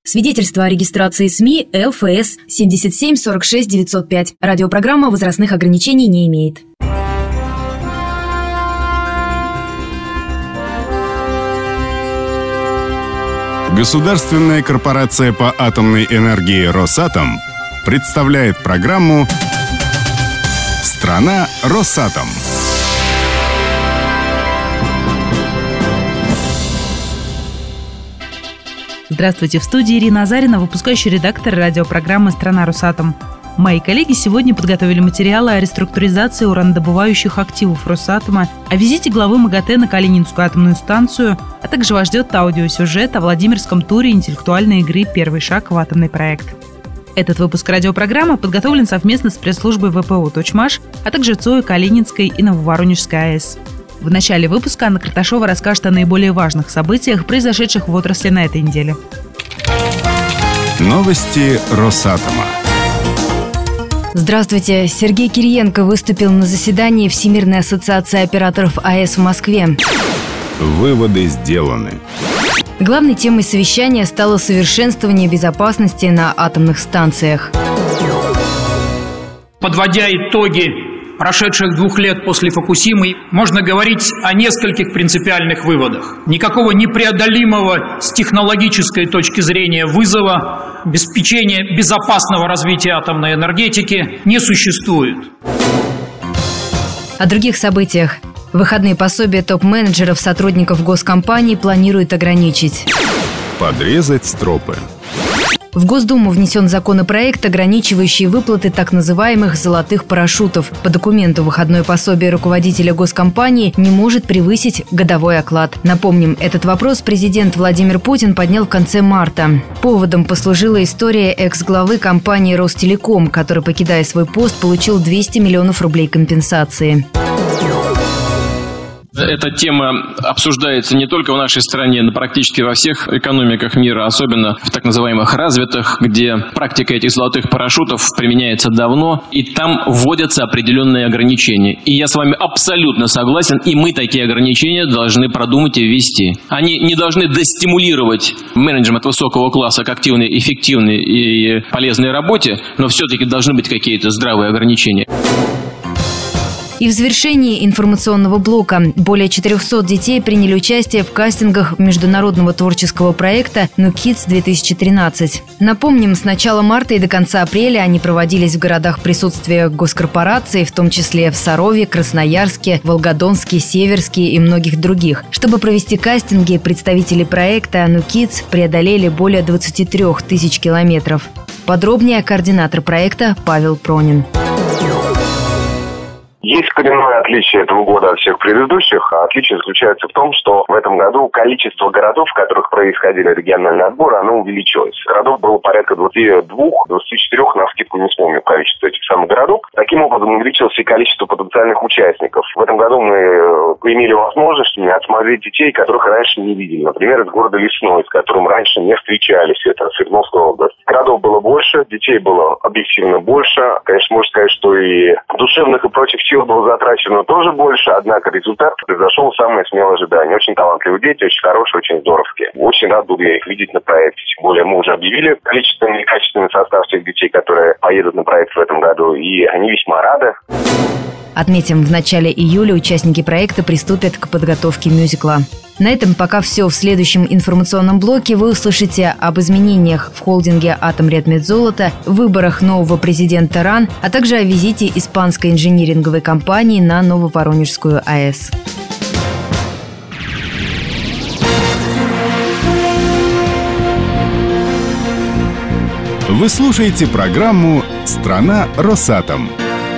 Свидетельство о регистрации СМИ ЛФС 77 46 905. Радиопрограмма возрастных ограничений не имеет. Государственная корпорация по атомной энергии «Росатом» представляет программу «Страна Росатом». Здравствуйте, в студии Ирина Азарина, выпускающий редактор радиопрограммы «Страна Росатом». Мои коллеги сегодня подготовили материалы о реструктуризации уранодобывающих активов Росатома, о визите главы МАГАТЭ на Калининскую атомную станцию, а также вас ждет аудиосюжет о Владимирском туре интеллектуальной игры «Первый шаг в атомный проект». Этот выпуск радиопрограммы подготовлен совместно с пресс-службой ВПО «Точмаш», а также ЦОИ Калининской и Нововоронежской АЭС. В начале выпуска Анна Карташова расскажет о наиболее важных событиях, произошедших в отрасли на этой неделе. Новости Росатома. Здравствуйте. Сергей Кириенко выступил на заседании Всемирной ассоциации операторов АЭС в Москве. Выводы сделаны. Главной темой совещания стало совершенствование безопасности на атомных станциях. Подводя итоги прошедших 2 лет после Фукусимы, можно говорить о нескольких принципиальных выводах. Никакого непреодолимого с технологической точки зрения вызова обеспечения безопасного развития атомной энергетики не существует. О других событиях. Выходные пособия топ-менеджеров сотрудников госкомпаний планируют ограничить. Подрезать стропы. В Госдуму внесен законопроект, ограничивающий выплаты так называемых «золотых парашютов». По документу выходное пособие руководителя госкомпании не может превысить годовой оклад. Напомним, этот вопрос президент Владимир Путин поднял в конце марта. Поводом послужила история экс-главы компании «Ростелеком», который, покидая свой пост, получил 200 миллионов рублей компенсации. Эта тема обсуждается не только в нашей стране, но практически во всех экономиках мира, особенно в так называемых развитых, где практика этих золотых парашютов применяется давно, и там вводятся определенные ограничения. И я с вами абсолютно согласен, и мы такие ограничения должны продумать и ввести. Они не должны достимулировать менеджмент высокого класса к активной, эффективной и полезной работе, но все-таки должны быть какие-то здравые ограничения. И в завершении информационного блока более 400 детей приняли участие в кастингах международного творческого проекта «New Kids 2013». Напомним, с начала марта и до конца апреля они проводились в городах присутствия госкорпораций, в том числе в Сарове, Красноярске, Волгодонске, Северске и многих других. Чтобы провести кастинги, представители проекта «New Kids» преодолели более 23 тысяч километров. Подробнее координатор проекта Павел Пронин. Есть коренное отличие этого года от всех предыдущих. Отличие заключается в том, что в этом году количество городов, в которых происходили региональные отборы, оно увеличилось. Городов было порядка 22-24, навскидку не вспомню количество этих самых городов. Таким образом увеличилось и количество потенциальных участников. В этом году мы имели возможность отсмотреть детей, которых раньше не видели. Например, из города Лесной, с которым раньше не встречались. Это Свердловская область. Городов было больше, детей было объективно больше. Конечно, можно сказать, что и душевных и прочих сил было затрачено тоже больше, однако результат произошел самое смелое ожидание. Очень талантливые дети, очень хорошие, очень здоровские. Очень рад буду я их видеть на проекте. Тем более мы уже объявили количественный и качественный состав тех детей, которые поедут на проект в этом году, и они весьма рады. Отметим, в начале июля участники проекта приступят к подготовке мюзикла. На этом пока все. В следующем информационном блоке вы услышите об изменениях в холдинге «Атомредмедзолото», выборах нового президента РАН, а также о визите испанской инжиниринговой компании на Нововоронежскую АЭС. Вы слушаете программу «Страна Росатом».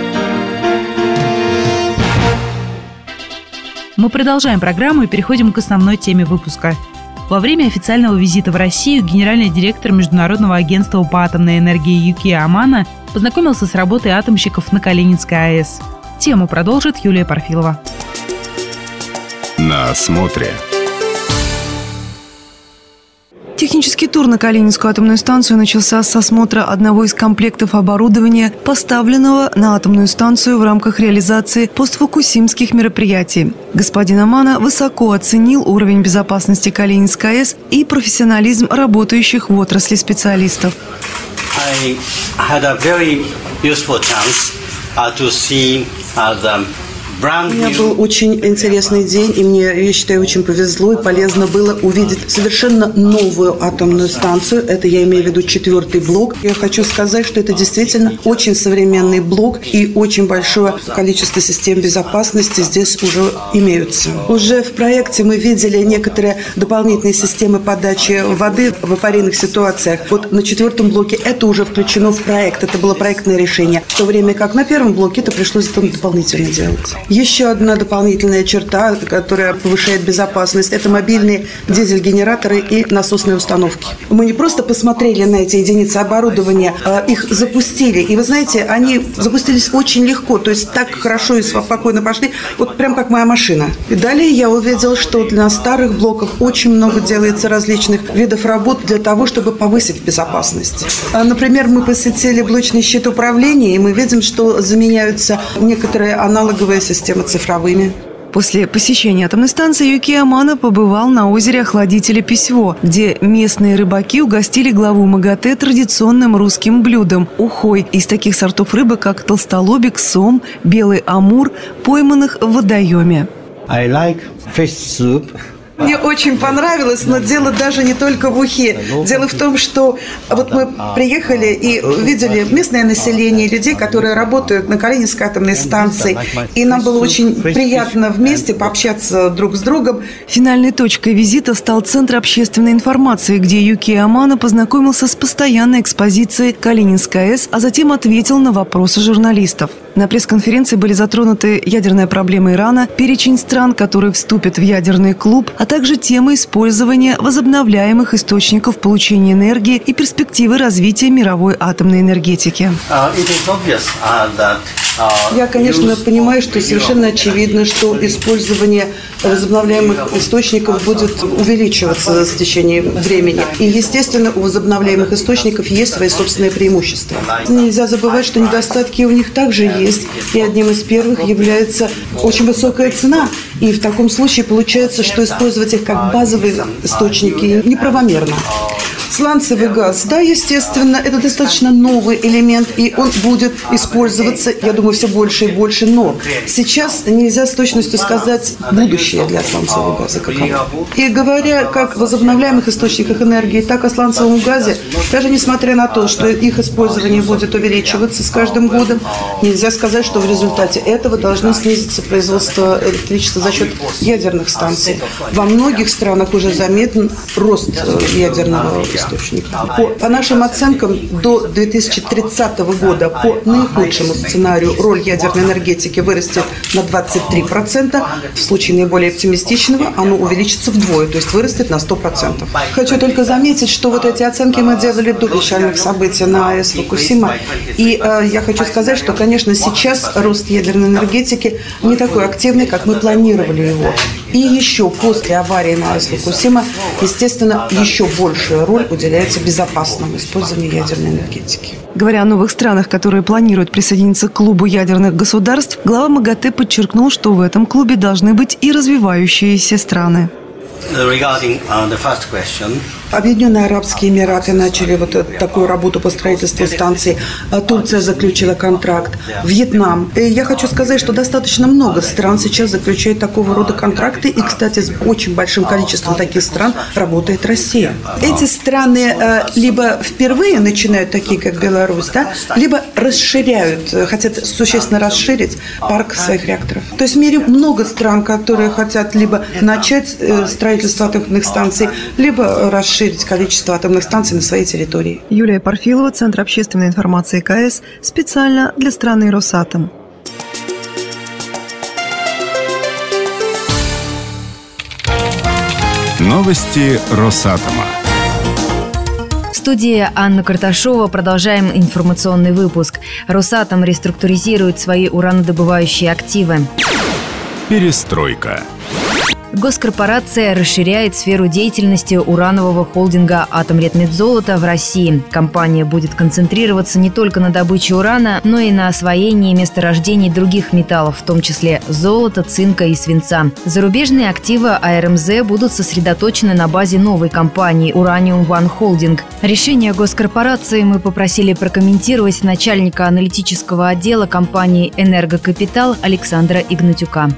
Мы продолжаем программу и переходим к основной теме выпуска. Во время официального визита в Россию генеральный директор Международного агентства по атомной энергии Юкия Амано познакомился с работой атомщиков на Калининской АЭС. Тему продолжит Юлия Парфилова. На осмотре. Технический тур на Калининскую атомную станцию начался с осмотра одного из комплектов оборудования, поставленного на атомную станцию в рамках реализации постфукусимских мероприятий. Господин Амано высоко оценил уровень безопасности Калининской АЭС и профессионализм работающих в отрасли специалистов. I had a very useful chance to see the У меня был очень интересный день, и мне, я считаю, очень повезло и полезно было увидеть совершенно новую атомную станцию. Это я имею в виду 4-й блок. Я хочу сказать, что это действительно очень современный блок, и очень большое количество систем безопасности здесь уже имеются. Уже в проекте мы видели некоторые дополнительные системы подачи воды в аварийных ситуациях. Вот на 4-м блоке это уже включено в проект, это было проектное решение. В то время как на 1-м блоке это пришлось дополнительно делать. Еще одна дополнительная черта, которая повышает безопасность, это мобильные дизель-генераторы и насосные установки. Мы не просто посмотрели на эти единицы оборудования, а их запустили. И вы знаете, они запустились очень легко, то есть так хорошо и спокойно пошли, вот прям как моя машина. И далее я увидела, что для старых блоков очень много делается различных видов работ для того, чтобы повысить безопасность. Например, мы посетили блочный щит управления, и мы видим, что заменяются некоторые аналоговые системы цифровыми. После посещения атомной станции Юкия Амано побывал на озере охладителя Письво, где местные рыбаки угостили главу МАГАТЭ традиционным русским блюдом – ухой из таких сортов рыбы, как толстолобик, сом, белый амур, пойманных в водоеме. I like fish soup. Мне очень понравилось, но дело даже не только в ухе. Дело в том, что вот мы приехали и видели местное население, людей, которые работают на Калининской атомной станции. И нам было очень приятно вместе пообщаться друг с другом. Финальной точкой визита стал Центр общественной информации, где Юкия Амано познакомился с постоянной экспозицией Калининской АЭС, а затем ответил на вопросы журналистов. На пресс-конференции были затронуты ядерная проблема Ирана, перечень стран, которые вступят в ядерный клуб, а также тема использования возобновляемых источников получения энергии и перспективы развития мировой атомной энергетики. Я, конечно, понимаю, что совершенно очевидно, что использование возобновляемых источников будет увеличиваться с течением времени. И, естественно, у возобновляемых источников есть свои собственные преимущества. Нельзя забывать, что недостатки у них также есть. И одним из первых является очень высокая цена. И в таком случае получается, что использовать их как базовые источники неправомерно. Сланцевый газ, да, естественно, это достаточно новый элемент, и он будет использоваться, я думаю, все больше и больше, но сейчас нельзя с точностью сказать будущее для сланцевого газа каково. И говоря как о возобновляемых источниках энергии, так и о сланцевом газе, даже несмотря на то, что их использование будет увеличиваться с каждым годом, нельзя сказать, что в результате этого должно снизиться производство электричества за счет ядерных станций. Во многих странах уже заметен рост ядерного источника. По нашим оценкам, до 2030 года по наихудшему сценарию роль ядерной энергетики вырастет на 23%. В случае наиболее оптимистичного оно увеличится вдвое, то есть вырастет на 100%. Хочу только заметить, что вот эти оценки мы делали до печальных событий на АЭС Фукусима. И я хочу сказать, что, конечно, сейчас рост ядерной энергетики не такой активный, как мы планировали его. И еще после аварии на АЭС Фукусима, естественно, еще большая роль уделяется безопасному использованию ядерной энергетики. Говоря о новых странах, которые планируют присоединиться к клубу ядерных государств, глава МАГАТЭ подчеркнул, что в этом клубе должны быть и развивающиеся страны. Объединенные Арабские Эмираты начали вот такую работу по строительству станции. Турция заключила контракт. Вьетнам. И я хочу сказать, что достаточно много стран сейчас заключают такого рода контракты. И, кстати, с очень большим количеством таких стран работает Россия. Эти страны либо впервые начинают, такие как Беларусь, да, либо расширяют, хотят существенно расширить парк своих реакторов. То есть в мире много стран, которые хотят либо начать строительство атомных станций, либо расширить количество атомных станций на своей территории. Юлия Парфилова, Центр общественной информации КС, специально для страны Росатом. Новости Росатома. В студии Анна Карташова. Продолжаем информационный выпуск. Росатом реструктуризирует свои уранодобывающие активы. Перестройка. Госкорпорация расширяет сферу деятельности уранового холдинга «Атомредмедзолото» в России. Компания будет концентрироваться не только на добыче урана, но и на освоении месторождений других металлов, в том числе золота, цинка и свинца. Зарубежные активы АРМЗ будут сосредоточены на базе новой компании «Урanium One Holding». Решение госкорпорации мы попросили прокомментировать начальника аналитического отдела компании «Энергокапитал» Александра Игнатюка.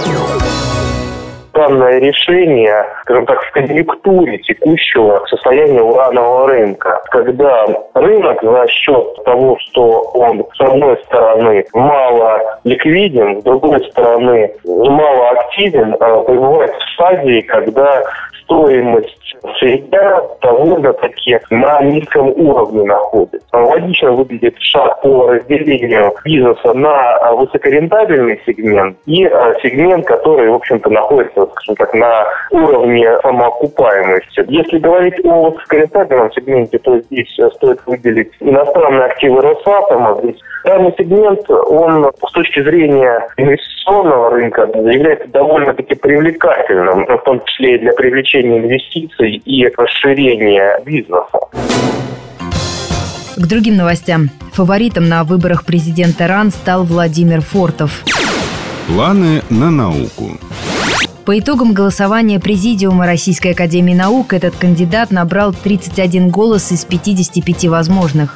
Данное решение, скажем так, в конъюнктуре текущего состояния уранового рынка, когда рынок за счет того, что он, с одной стороны, мало ликвиден, с другой стороны, мало активен, пребывает в стадии, когда стоимость сырья довольно-таки на низком уровне находится. Логично выглядит шаг по разделению бизнеса на высокорентабельный сегмент и сегмент, который, в общем-то, находится, скажем так, на уровне самоокупаемости. Если говорить о высокорентабельном сегменте, то здесь стоит выделить иностранные активы Росатома. Здесь данный сегмент, он с точки зрения инвестиционного рынка является довольно-таки привлекательным, в том числе и для привлечения инвестиций и расширения бизнеса. К другим новостям. Фаворитом на выборах президента РАН стал Владимир Фортов. Планы на науку. По итогам голосования Президиума Российской академии наук этот кандидат набрал 31 голос из 55 возможных.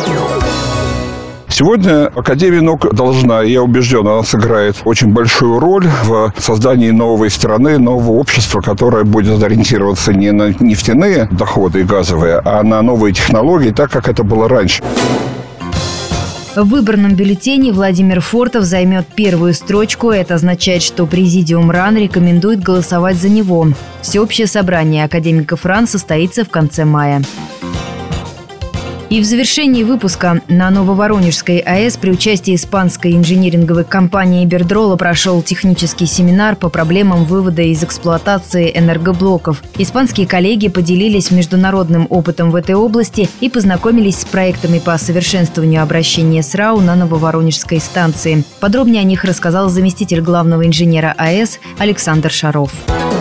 Сегодня Академия наук должна, я убежден, она сыграет очень большую роль в создании новой страны, нового общества, которое будет ориентироваться не на нефтяные доходы и газовые, а на новые технологии, так как это было раньше. В выборном бюллетене Владимир Фортов займет первую строчку. Это означает, что Президиум РАН рекомендует голосовать за него. Всеобщее собрание академиков РАН состоится в конце мая. И в завершении выпуска на Нововоронежской АЭС при участии испанской инжиниринговой компании «Ибердрола» прошел технический семинар по проблемам вывода из эксплуатации энергоблоков. Испанские коллеги поделились международным опытом в этой области и познакомились с проектами по совершенствованию обращения с РАО на Нововоронежской станции. Подробнее о них рассказал заместитель главного инженера АЭС Александр Шаров.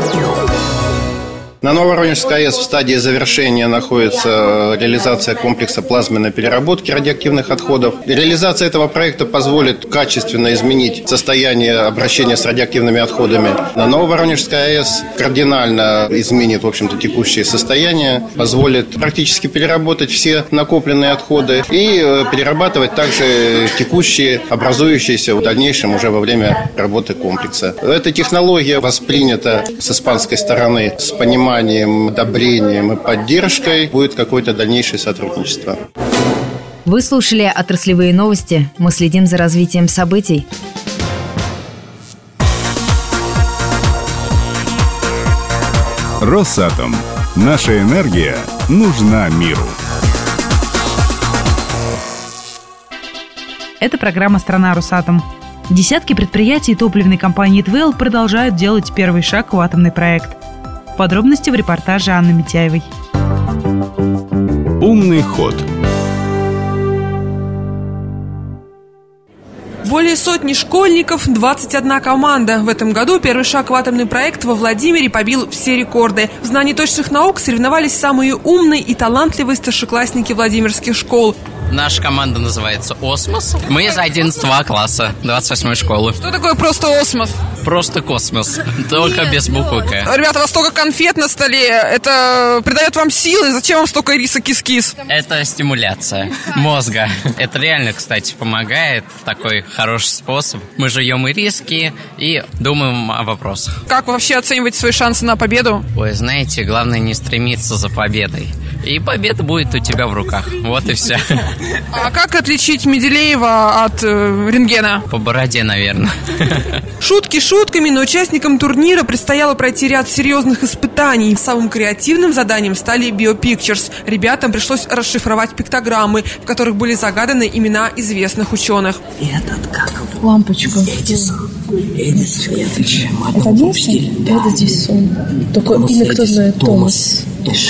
На Нововоронежской АЭС в стадии завершения находится реализация комплекса плазменной переработки радиоактивных отходов. Реализация этого проекта позволит качественно изменить состояние обращения с радиоактивными отходами на Нововоронежской АЭС, кардинально изменит, в общем-то, текущее состояние, позволит практически переработать все накопленные отходы и перерабатывать также текущие, образующиеся в дальнейшем уже во время работы комплекса. Эта технология воспринята с испанской стороны с пониманием, одобрением и поддержкой. Будет какое-то дальнейшее сотрудничество. Вы слушали отраслевые новости. Мы следим за развитием событий. Росатом. Наша энергия нужна миру. Это программа «Страна Росатом». Десятки предприятий топливной компании «ТВЭЛ» продолжают делать первый шаг в атомный проект. Подробности в репортаже Анны Митяевой. Умный ход. Более сотни школьников, 21 команда. В этом году первый шаг в атомный проект во Владимире побил все рекорды. В знании точных наук соревновались самые умные и талантливые старшеклассники владимирских школ. Наша команда называется «Осмос». Мы из 11 класса, 28-й школы. Что такое просто «Осмос»? Просто космос, только без буквы «К». Ребята, у вас столько конфет на столе. Это придает вам силы. Зачем вам столько риса кис-кис? Это стимуляция мозга. Это реально, кстати, помогает. Такой хороший способ. Мы жуем ириски и думаем о вопросах. Как вы вообще оцениваете свои шансы на победу? Ой, знаете, главное не стремиться за победой. И победа будет у тебя в руках. Вот и все. А как отличить Менделеева от рентгена? По бороде, наверное. Шутки шутками, но участникам турнира предстояло пройти ряд серьезных испытаний. Самым креативным заданием стали BioPictures. Ребятам пришлось расшифровать пиктограммы, в которых были загаданы имена известных ученых. Этот как? Лампочка. Эдисон. Эдисон Светоч. Это Эдисон? Эдисон. Только имя кто знает? Томас.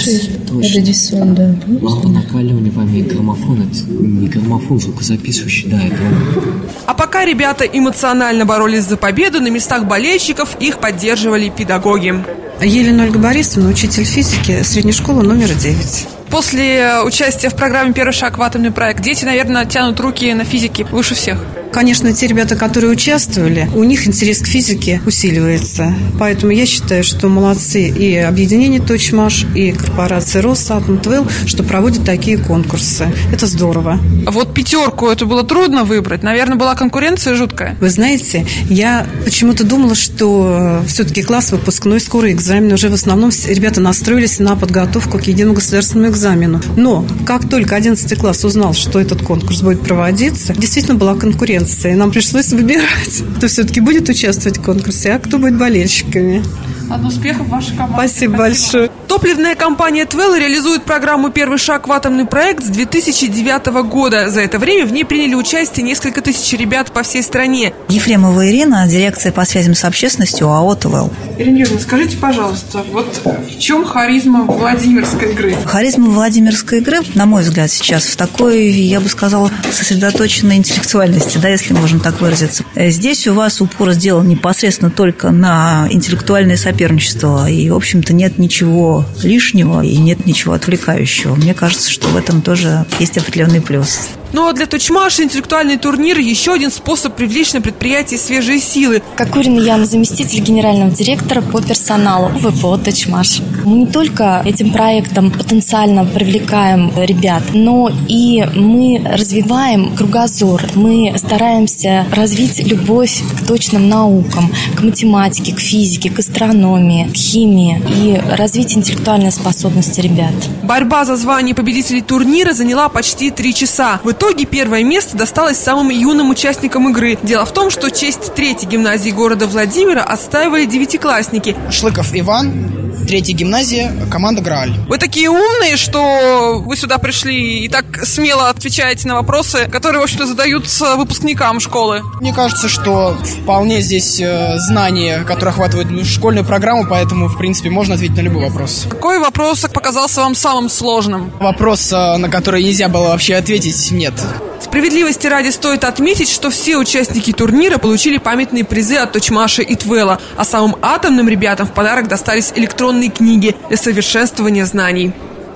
Эдисон, да. Он на колоне вами граммофон, это не граммофон, звукозаписывающий, да, это он. А пока ребята эмоционально боролись за победу, на местах болельщиков их поддерживали педагоги. Елена Ольга Борисовна, учитель физики, средней школы номер 9. После участия в программе «Первый шаг в атомный проект» дети, наверное, тянут руки на физике выше всех. Конечно, те ребята, которые участвовали, у них интерес к физике усиливается. Поэтому я считаю, что молодцы и объединение «Точмаш», и корпорация «Росатом», ТВЭЛ, что проводят такие конкурсы. Это здорово. А вот 5 это было трудно выбрать. Наверное, была конкуренция жуткая. Вы знаете, я почему-то думала, что все-таки класс выпускной, скоро экзамен. Уже в основном ребята настроились на подготовку к единому государственному экзамену. Но как только 11 класс узнал, что этот конкурс будет проводиться, действительно была конкуренция. И нам пришлось выбирать, кто все-таки будет участвовать в конкурсе, а кто будет болельщиками. Успехов в вашей команде. Спасибо большое. Топливная компания ТВЭЛ реализует программу «Первый шаг в атомный проект» с 2009 года. За это время в ней приняли участие несколько тысяч ребят по всей стране. Ефремова Ирина, дирекция по связям с общественностью ОАО ТВЭЛ. Ирина Юрьевна, скажите, пожалуйста, вот в чем харизма Владимирской игры? Харизма Владимирской игры, на мой взгляд, сейчас в такой, я бы сказала, сосредоточенной интеллектуальности, да, если можно так выразиться. Здесь у вас упор сделан непосредственно только на интеллектуальное соперничество, и, в общем-то, нет ничего лишнего и нет ничего отвлекающего. Мне кажется, что в этом тоже есть определенный плюс. Ну а для Точмаша интеллектуальный турнир – еще один способ привлечь на предприятие свежие силы. Кокурина Яна, заместитель генерального директора по персоналу ВПО Точмаш. Мы не только этим проектом потенциально привлекаем ребят, но и мы развиваем кругозор. Мы стараемся развить любовь к точным наукам, к математике, к физике, к астрономии, к химии и развить интеллектуальные способности ребят. Борьба за звание победителей турнира заняла почти 3 часа. В итоге первое место досталось самым юным участникам игры. Дело в том, что честь 3-й гимназии города Владимира отстаивали 9-классники. Шлыков Иван, 3-я гимназия, команда «Грааль». Вы такие умные, что вы сюда пришли и так смело отвечаете на вопросы, которые, в общем-то, задаются выпускникам школы. Мне кажется, что вполне здесь знания, которые охватывают школьную программу, поэтому, в принципе, можно ответить на любой вопрос. Какой вопрос показался вам самым сложным? Вопрос, на который нельзя было вообще ответить, нет. Справедливости ради стоит отметить, что все участники турнира получили памятные призы от Точмаша и ТВЭЛа, а самым атомным ребятам в подарок достались электронные книги для совершенствования знаний.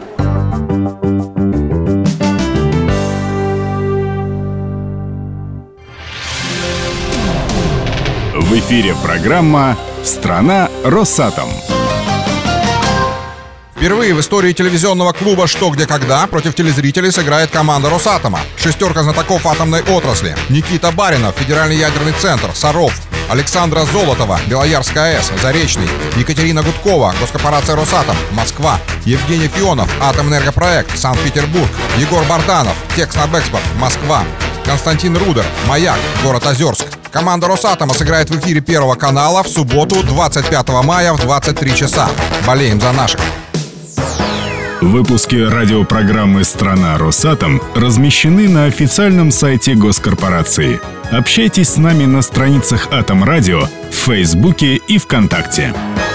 В эфире программа «Страна Росатом». Впервые в истории телевизионного клуба «Что, где, когда» против телезрителей сыграет команда «Росатома». 6 знатоков атомной отрасли. Никита Баринов, Федеральный ядерный центр, Саров. Александра Золотова, Белоярская АЭС, Заречный. Екатерина Гудкова, госкорпорация «Росатом», Москва. Евгений Фионов, Атомэнергопроект, Санкт-Петербург. Егор Барданов, Техснабэкспорт, Москва. Константин Рудер, Маяк, город Озерск. Команда «Росатома» сыграет в эфире Первого канала в субботу, 25 мая в 23 часа. Болеем за наших. Выпуски радиопрограммы «Страна Росатом» размещены на официальном сайте госкорпорации. Общайтесь с нами на страницах Атом Радио в Фейсбуке и ВКонтакте.